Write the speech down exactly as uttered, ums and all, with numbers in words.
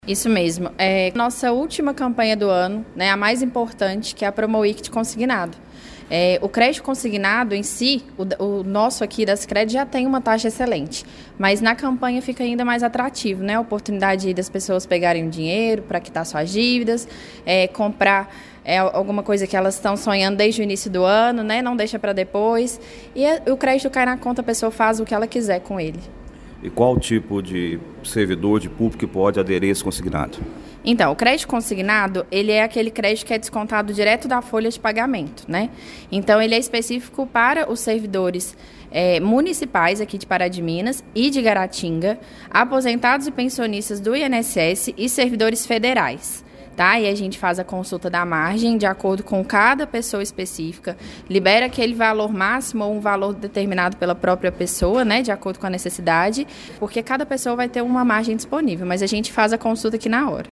Isso mesmo. É nossa última campanha do ano, né, a mais importante, que é a Promoict Consignado. É, o crédito consignado em si, o, o nosso aqui da Sicredi já tem uma taxa excelente, mas na campanha fica ainda mais atrativo, né? A oportunidade das pessoas pegarem o dinheiro para quitar suas dívidas, é, comprar é, alguma coisa que elas estão sonhando desde o início do ano, né? Não deixa para depois. E é, o crédito cai na conta, a pessoa faz o que ela quiser com ele. E qual tipo de servidor, de público que pode aderir a esse consignado? Então, o crédito consignado, ele é aquele crédito que é descontado direto da folha de pagamento, né? Então, ele é específico para os servidores é, municipais aqui de Pará de Minas e de Guaratinga, aposentados e pensionistas do I N S S e servidores federais. Tá? E a gente faz a consulta da margem de acordo com cada pessoa específica, libera aquele valor máximo ou um valor determinado pela própria pessoa, né, de acordo com a necessidade, porque cada pessoa vai ter uma margem disponível, mas a gente faz a consulta aqui na hora.